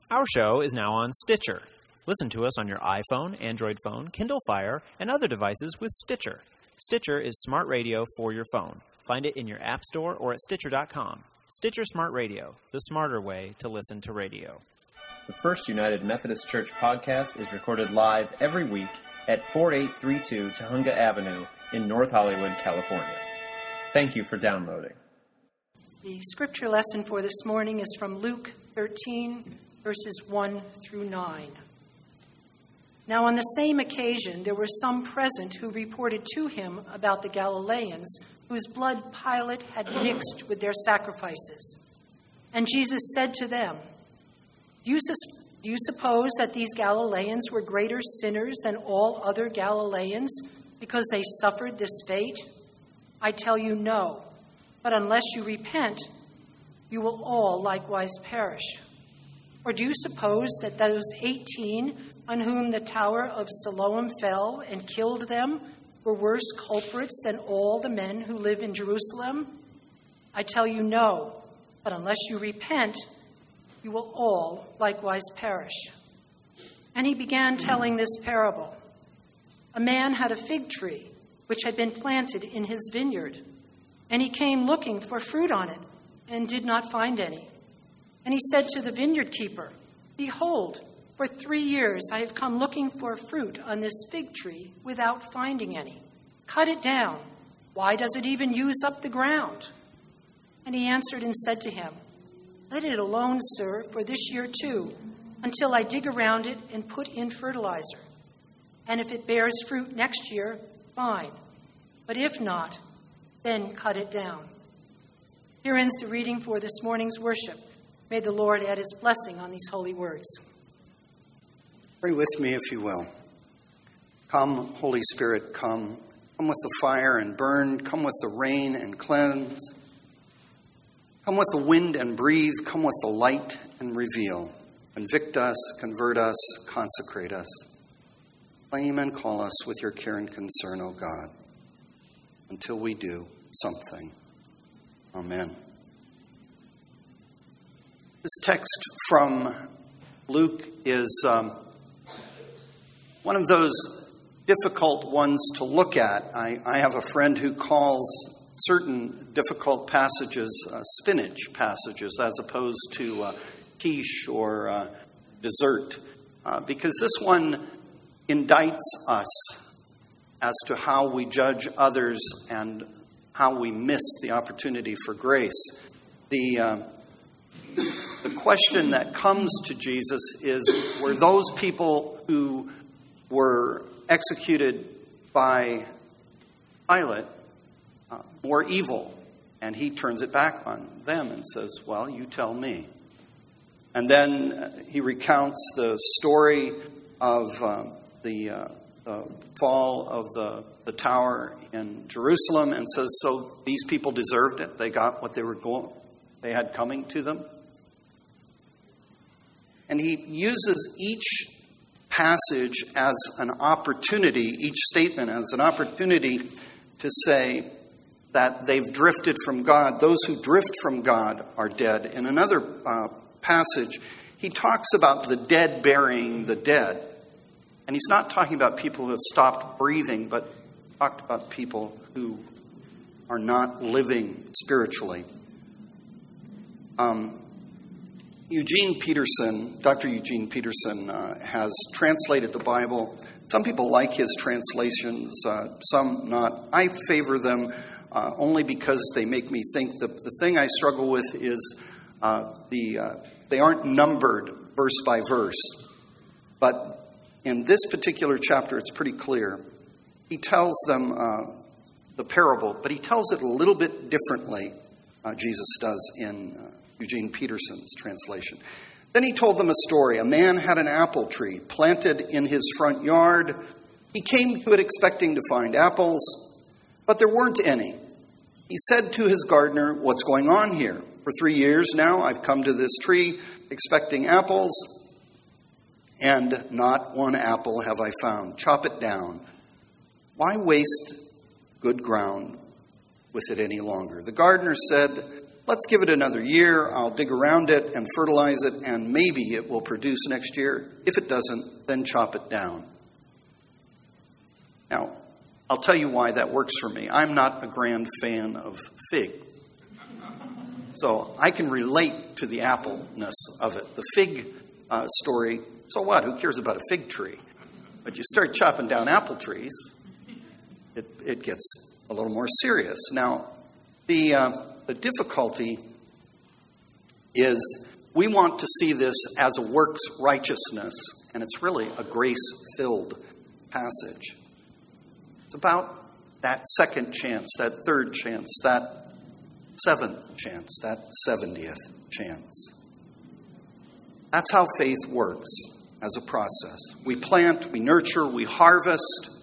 Our show is now on Stitcher. Listen to us on your iPhone, Android phone, Kindle Fire, and other devices with Stitcher. Stitcher is smart radio for your phone. Find it in your app store or at Stitcher.com. Stitcher Smart Radio, the smarter way to listen to radio. The First United Methodist Church podcast is recorded live every week at 4832 Tujunga Avenue in North Hollywood, California. Thank you for downloading. The scripture lesson for this morning is from Luke 13, verses 1 through 9. Now on the same occasion, there were some present who reported to him about the Galileans, whose blood Pilate had mixed with their sacrifices. And Jesus said to them, Do you suppose that these Galileans were greater sinners than all other Galileans because they suffered this fate? I tell you no, but unless you repent, you will all likewise perish. Or do you suppose that those 18 on whom the tower of Siloam fell and killed them were worse culprits than all the men who live in Jerusalem? I tell you no, but unless you repent, you will all likewise perish. And he began telling this parable. A man had a fig tree which had been planted in his vineyard, and he came looking for fruit on it and did not find any. And he said to the vineyard keeper, Behold, for 3 years I have come looking for fruit on this fig tree without finding any. Cut it down. Why does it even use up the ground? And he answered and said to him, Let it alone, sir, for this year too, until I dig around it and put in fertilizer. And if it bears fruit next year, fine. But if not, then cut it down. Here ends the reading for this morning's worship. May the Lord add his blessing on these holy words. Pray with me, if you will. Come, Holy Spirit, come. Come with the fire and burn. Come with the rain and cleanse. Come with the wind and breathe. Come with the light and reveal. Convict us, convert us, consecrate us. Claim and call us with your care and concern, O God, until we do something. Amen. This text from Luke is one of those difficult ones to look at. I have a friend who calls certain difficult passages spinach passages as opposed to quiche or dessert, because this one indicts us as to how we judge others and how we miss the opportunity for grace. The question that comes to Jesus is, were those people who were executed by Pilate more evil? And he turns it back on them and says, well, you tell me. And then he recounts the story of the fall of the tower in Jerusalem and says, so these people deserved it. They got what they had coming to them. And he uses each passage as an opportunity, each statement as an opportunity to say that they've drifted from God. Those who drift from God are dead. In another passage, he talks about the dead burying the dead. And he's not talking about people who have stopped breathing, but talked about people who are not living spiritually. Dr. Eugene Peterson has translated the Bible. Some people like his translations, some not. I favor them only because they make me think. The thing I struggle with is they aren't numbered verse by verse. But in this particular chapter, it's pretty clear. He tells them the parable, but he tells it a little bit differently, Jesus does in Eugene Peterson's translation. Then he told them a story. A man had an apple tree planted in his front yard. He came to it expecting to find apples, but there weren't any. He said to his gardener, what's going on here? For 3 years now, I've come to this tree expecting apples, and not one apple have I found. Chop it down. Why waste good ground with it any longer? The gardener said, let's give it another year. I'll dig around it and fertilize it, and maybe it will produce next year. If it doesn't, then chop it down. Now, I'll tell you why that works for me. I'm not a grand fan of fig. So I can relate to the appleness of it. The fig story, so what? Who cares about a fig tree? But you start chopping down apple trees, it gets a little more serious. Now, the difficulty is we want to see this as a works righteousness, and it's really a grace-filled passage. It's about that second chance, that third chance, that seventh chance, that 70th chance. That's how faith works as a process. We plant, we nurture, we harvest.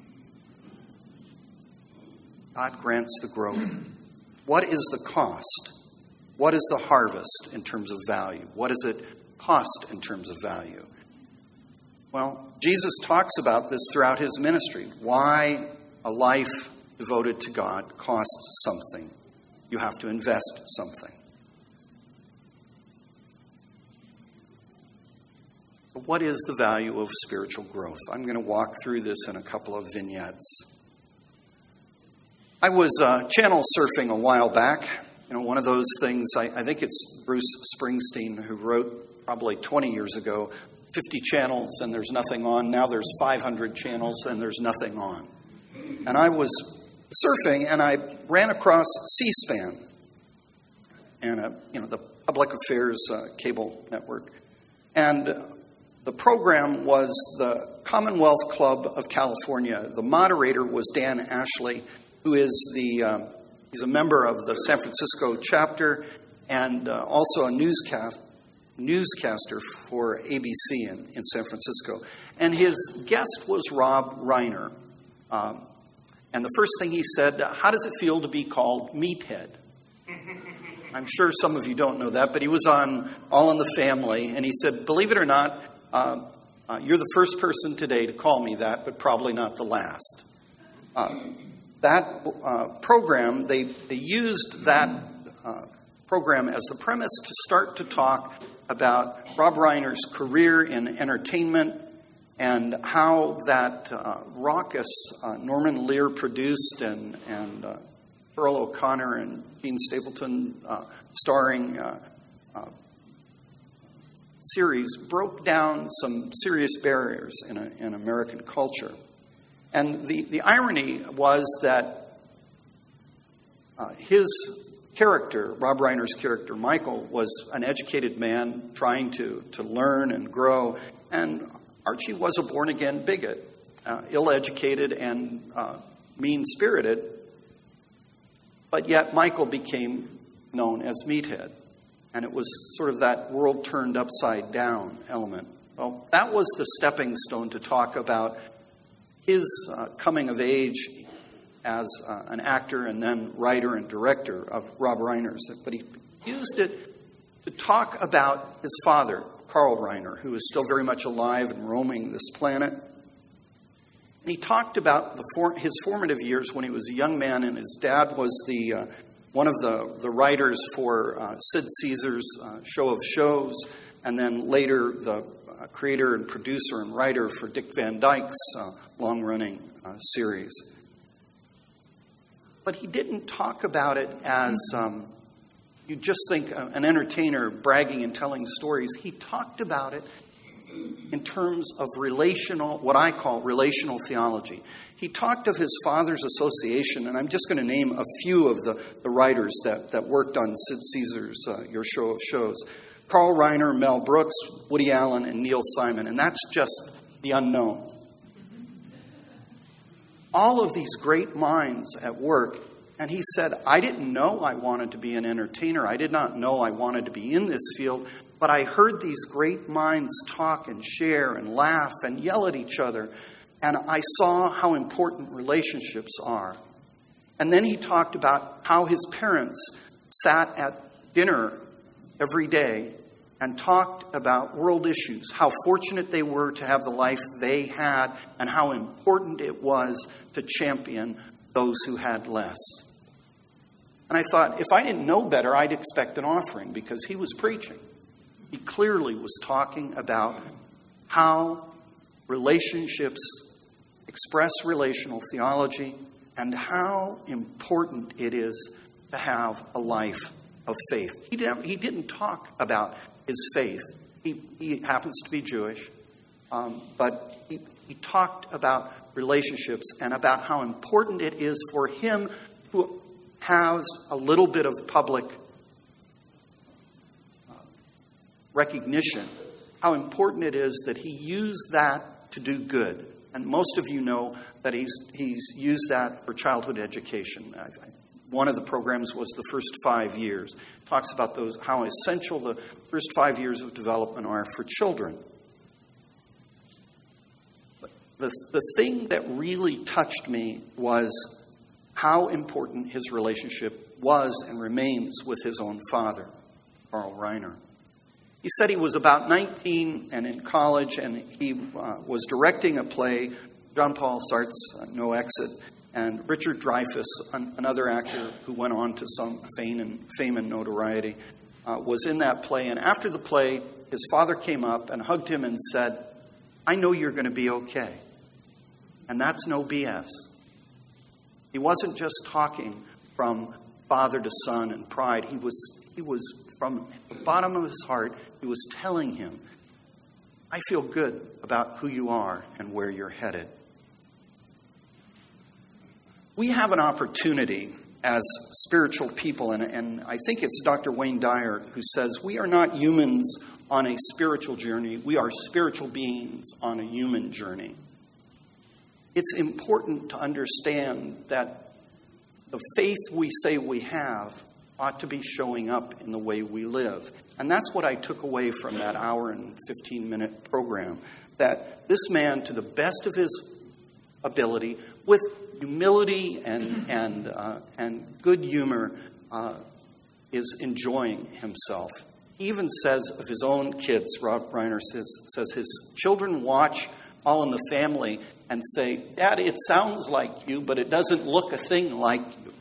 God grants the growth. What is the cost? What is the harvest in terms of value? What does it cost in terms of value? Well, Jesus talks about this throughout his ministry. Why a life devoted to God costs something. You have to invest something. But what is the value of spiritual growth? I'm going to walk through this in a couple of vignettes. I was channel surfing a while back. One of those things, I think it's Bruce Springsteen who wrote probably 20 years ago, 50 channels and there's nothing on. Now there's 500 channels and there's nothing on. And I was surfing and I ran across C-SPAN and the public affairs cable network. And the program was the Commonwealth Club of California. The moderator was Dan Ashley, who is he's a member of the San Francisco chapter and also a newscaster for ABC in San Francisco. And his guest was Rob Reiner. And the first thing he said, how does it feel to be called Meathead? I'm sure some of you don't know that, but he was on All in the Family, and he said, believe it or not, you're the first person today to call me that, but probably not the last. That program, they used that program as the premise to start to talk about Rob Reiner's career in entertainment and how that raucous Norman Lear produced and Earl O'Connor and Gene Stapleton starring series broke down some serious barriers in American culture. And the irony was that his character, Rob Reiner's character, Michael, was an educated man trying to learn and grow. And Archie was a born-again bigot, ill-educated and mean-spirited. But yet Michael became known as Meathead. And it was sort of that world turned upside down element. Well, that was the stepping stone to talk about his coming of age as an actor and then writer and director of Rob Reiner's. But he used it to talk about his father, Carl Reiner, who is still very much alive and roaming this planet. And he talked about his formative years when he was a young man, and his dad was one of the writers for Sid Caesar's Show of Shows, and then later the creator and producer and writer for Dick Van Dyke's long-running series. But he didn't talk about it as you just think an entertainer bragging and telling stories. He talked about it in terms of what I call relational theology. He talked of his father's association, and I'm just going to name a few of the writers that worked on Sid Caesar's Your Show of Shows. Carl Reiner, Mel Brooks, Woody Allen, and Neil Simon. And that's just the unknown. All of these great minds at work. And he said, I didn't know I wanted to be an entertainer. I did not know I wanted to be in this field. But I heard these great minds talk and share and laugh and yell at each other. And I saw how important relationships are. And then he talked about how his parents sat at dinner every day and talked about world issues, how fortunate they were to have the life they had, and how important it was to champion those who had less. And I thought, if I didn't know better, I'd expect an offering because he was preaching. He clearly was talking about how relationships express relational theology and how important it is to have a life of faith. He didn't talk about his faith. He happens to be Jewish, but he talked about relationships and about how important it is for him who has a little bit of public recognition, how important it is that he used that to do good. And most of you know that he's used that for childhood education. One of the programs was the first 5 years. It talks about how essential the first 5 years of development are for children. The thing that really touched me was how important his relationship was and remains with his own father, Carl Reiner. He said he was about 19 and in college, and he was directing a play, Jean-Paul Sartre's No Exit, and Richard Dreyfuss, another actor who went on to some fame and notoriety, was in that play. And after the play, his father came up and hugged him and said, "I know you're going to be okay." And that's no BS. He wasn't just talking from father to son and pride. He was from the bottom of his heart, he was telling him, "I feel good about who you are and where you're headed." We have an opportunity as spiritual people, and I think it's Dr. Wayne Dyer who says, we are not humans on a spiritual journey. We are spiritual beings on a human journey. It's important to understand that the faith we say we have ought to be showing up in the way we live. And that's what I took away from that hour and 15-minute program, that this man, to the best of his ability, with humility and good humor, is enjoying himself. He even says of his own kids, Rob Reiner says his children watch All in the Family and say, "Dad, it sounds like you, but it doesn't look a thing like you."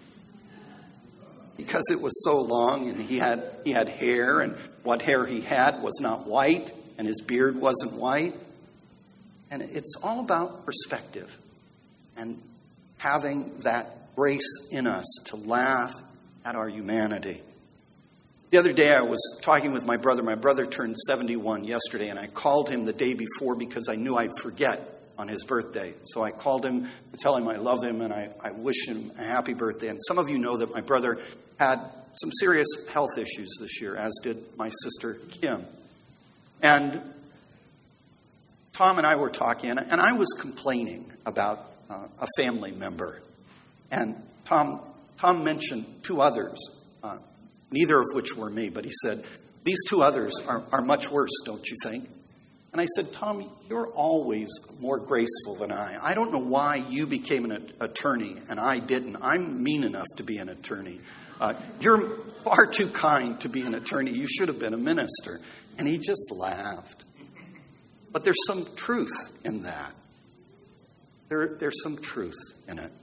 Because it was so long, and he had hair, and what hair he had was not white, and his beard wasn't white. And it's all about perspective and having that grace in us to laugh at our humanity. The other day I was talking with my brother. My brother turned 71 yesterday, and I called him the day before because I knew I'd forget on his birthday. So I called him to tell him I love him and I wish him a happy birthday. And some of you know that my brother had some serious health issues this year, as did my sister Kim. And Tom and I were talking, and I was complaining about a family member. And Tom mentioned two others, neither of which were me, but he said, "These two others are much worse, don't you think?" And I said, "Tom, you're always more graceful than I. I don't know why you became an attorney and I didn't. I'm mean enough to be an attorney. You're far too kind to be an attorney. You should have been a minister." And he just laughed. But there's some truth in that. There's some truth in it.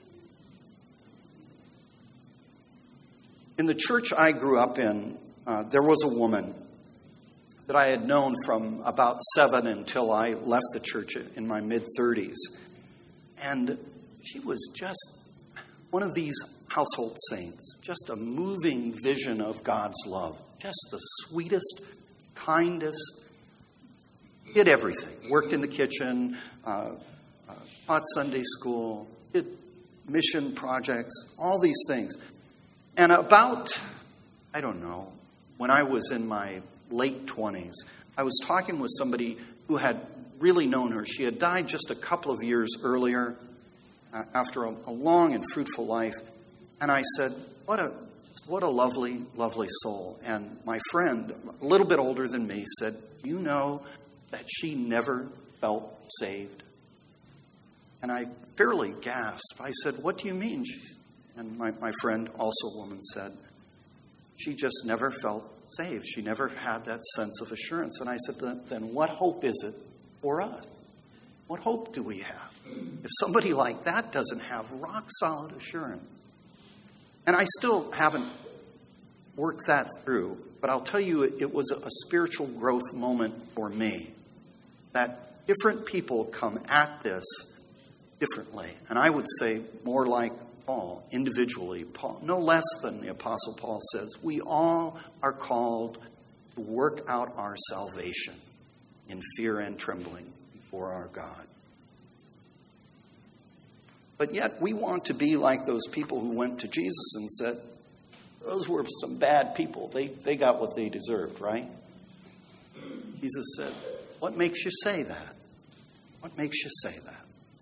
In the church I grew up in, there was a woman that I had known from about 7 until I left the church in my mid-30s. And she was just one of these household saints, just a moving vision of God's love, just the sweetest, kindest, did everything. Worked in the kitchen, taught Sunday school, did mission projects, all these things. And about, I don't know, when I was in my late 20s, I was talking with somebody who had really known her. She had died just a couple of years earlier after a long and fruitful life. And I said, what a lovely, lovely soul. And my friend, a little bit older than me, said, "You know that she never felt saved?" And I fairly gasped. I said, "What do you mean?" And my friend, also a woman, said, "She just never felt saved. She never had that sense of assurance." And I said, then what hope is it for us? What hope do we have if somebody like that doesn't have rock-solid assurance? And I still haven't worked that through, but I'll tell you, it was a spiritual growth moment for me, that different people come at this differently. And I would say more like Paul, individually. Paul, no less than the Apostle Paul says, we all are called to work out our salvation in fear and trembling before our God. But yet we want to be like those people who went to Jesus and said, those were some bad people. They got what they deserved, right? Jesus said, what makes you say that? What makes you say that?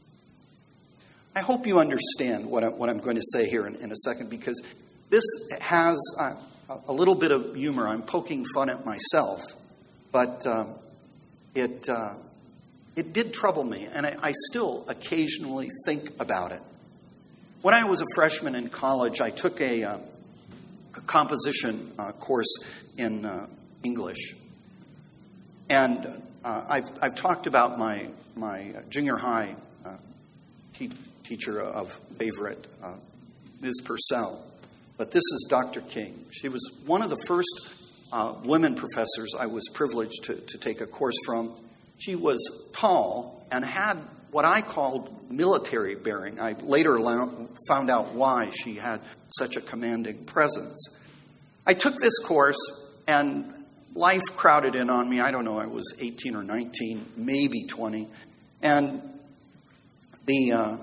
I hope you understand what I'm going to say here in a second, because this has a little bit of humor. I'm poking fun at myself, but it did trouble me, and I still occasionally think about it. When I was a freshman in college, I took a composition course in English, and I've talked about my junior high teacher of favorite, Ms. Purcell, but this is Dr. King. She was one of the first women professors I was privileged to take a course from. She was tall and had what I called military bearing. I later found out why she had such a commanding presence. I took this course, and life crowded in on me. I don't know, I was 18 or 19, maybe 20. And the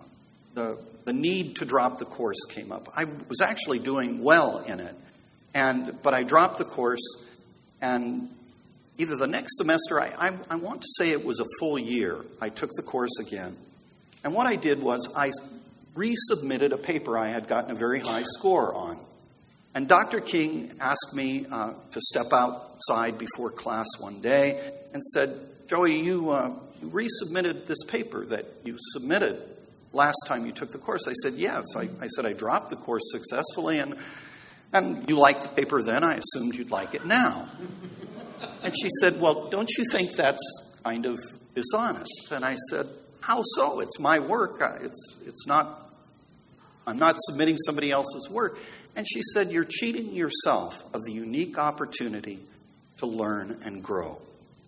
need to drop the course came up. I was actually doing well in it, but I dropped the course, and either the next semester, I want to say it was a full year, I took the course again. And what I did was I resubmitted a paper I had gotten a very high score on. And Dr. King asked me to step outside before class one day and said, Joey, you resubmitted this paper that you submitted last time you took the course. I said, yes. I said, I dropped the course successfully, and you liked the paper then. I assumed you'd like it now. And she said, well, don't you think that's kind of dishonest? And I said, how so? It's my work. It's not, I'm not submitting somebody else's work. And she said, you're cheating yourself of the unique opportunity to learn and grow.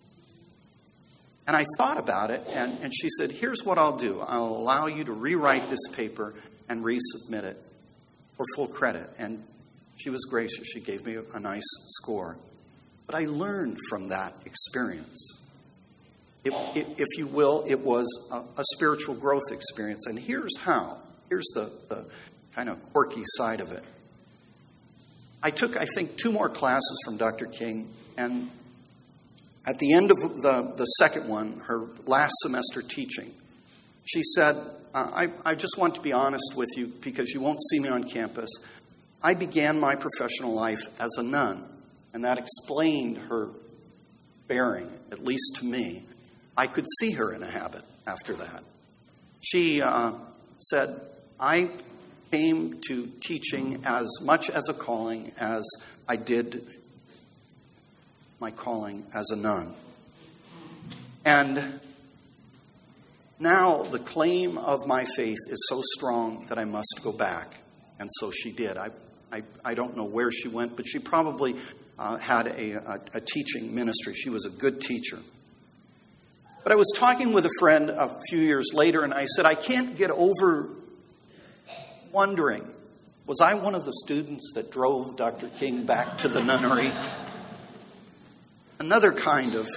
And I thought about it, and she said, here's what I'll do. I'll allow you to rewrite this paper and resubmit it for full credit. And she was gracious. She gave me a nice score. But I learned from that experience. If you will, it was a spiritual growth experience. And here's how. Here's the kind of quirky side of it. I took, I think, 2 more classes from Dr. King, and at the end of the second one, her last semester teaching, she said, I just want to be honest with you because you won't see me on campus. I began my professional life as a nun, and that explained her bearing, at least to me. I could see her in a habit after that. She said, I came to teaching as much as a calling as I did my calling as a nun. And now the claim of my faith is so strong that I must go back. And so she did. I don't know where she went, but she probably had a teaching ministry. She was a good teacher. But I was talking with a friend a few years later, and I said, I can't get over wondering, was I one of the students that drove Dr. King back to the nunnery? Another kind of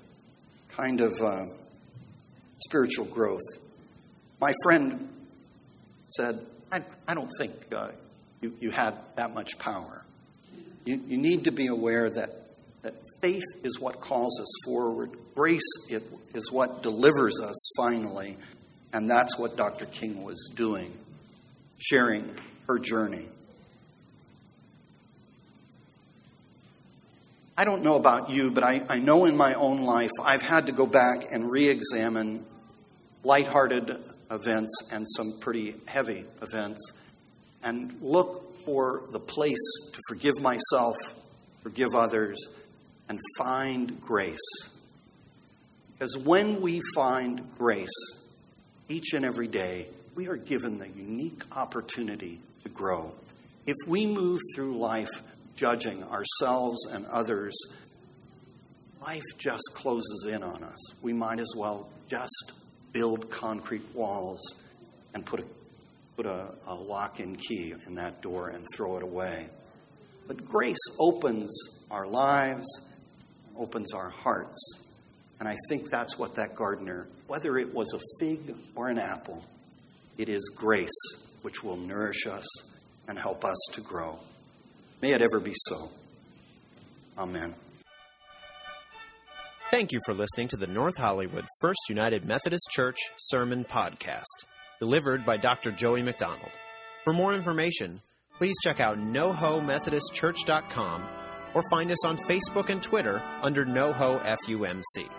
spiritual growth. My friend said, I don't think you had that much power. You need to be aware that faith is what calls us forward. Grace is what delivers us finally. And that's what Dr. King was doing, sharing her journey. I don't know about you, but I know in my own life I've had to go back and re-examine lighthearted events and some pretty heavy events and look for the place to forgive myself, forgive others, and find grace. Because when we find grace each and every day, we are given the unique opportunity to grow. If we move through life judging ourselves and others, life just closes in on us. We might as well just build concrete walls and put a lock and key in that door and throw it away. But grace opens our lives, opens our hearts. And I think that's what that gardener, whether it was a fig or an apple, it is grace which will nourish us and help us to grow. May it ever be so. Amen. Thank you for listening to the North Hollywood First United Methodist Church Sermon Podcast, delivered by Dr. Joey McDonald. For more information, please check out nohomethodistchurch.com or find us on Facebook and Twitter under NoHo FUMC.